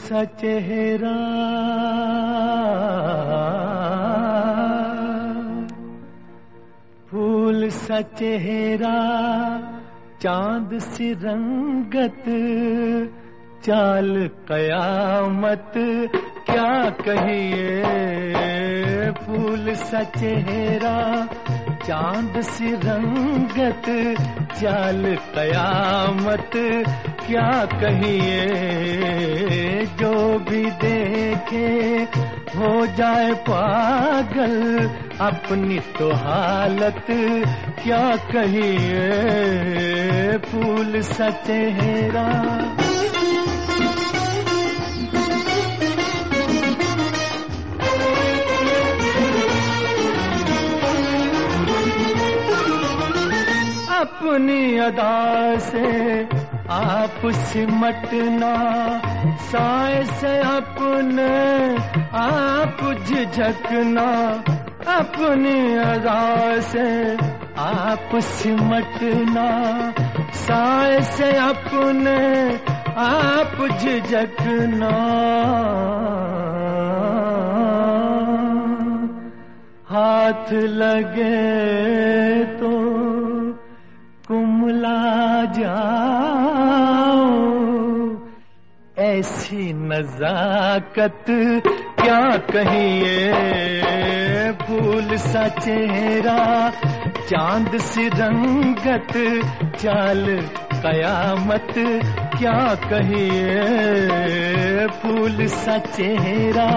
सा चेहरा, फूल सा चेहरा, चांद सी रंगत, चाल कयामत क्या कहिए। फूल सा चेहरा, चांद सी रंगत, चाल कयामत क्या कहिए। जो भी देखे हो जाए पागल, अपनी तो हालत क्या कहिए। फूल सा चेहरा, अपनी अदा से आप सिमटना, साए से अपने आप झिझकना। अपनी अदा से आप सिमटना, साए से अपने आप झिझकना। हाथ लगे तो कुमला जाओ, ऐसी नजाकत क्या कहिए। फूल सा चेहरा, चांद सी रंगत, चाल कयामत क्या कहिए। फूल सा चेहरा,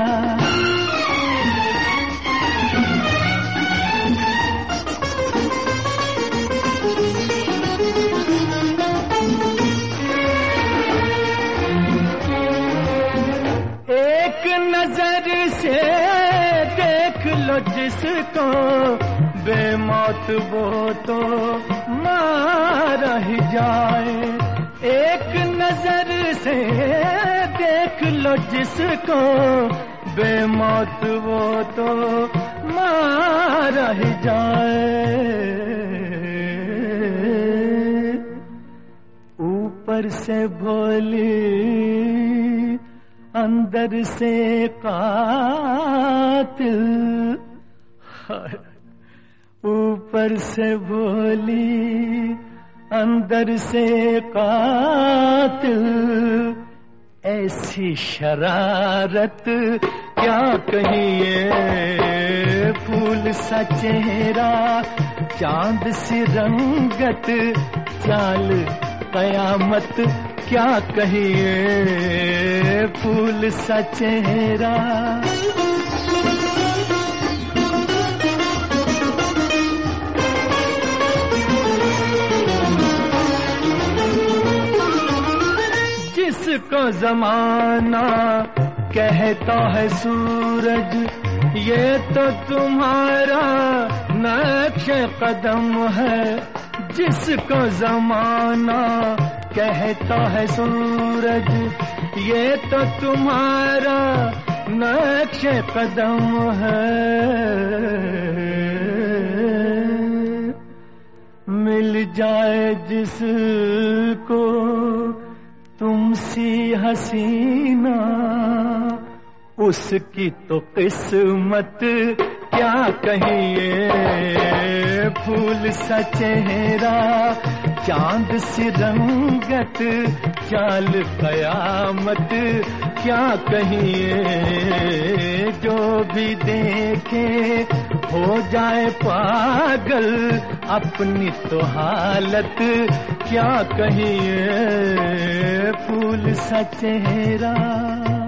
नजर से देख लो जिसको, बेमौत वो तो मारा ही जाए। एक नजर से देख लो जिसको, बेमौत वो तो मारा ही जाए। ऊपर से भोली, अंदर से कातिल। ऊपर से भोली, अंदर से कातिल, ऐसी शरारत क्या कहिए। फूल सा चेहरा, चांद सी रंगत, चाल कयामत क्या कहिए। फूल सा चेहरा, जिसको जमाना कहता है सूरज, ये तो तुम्हारा नक्श कदम है। जिसको जमाना कहता है सूरज, ये तो तुम्हारा नक्श कदम है। मिल जाए जिसको तुमसी हसीना, उसकी तो किस्मत क्या कहिए। फूल सा चेहरा, चांद सी रंगत, चाल कयामत क्या कहिए। जो भी देखे हो जाए पागल, अपनी तो हालत क्या कहिए। फूल सा चेहरा।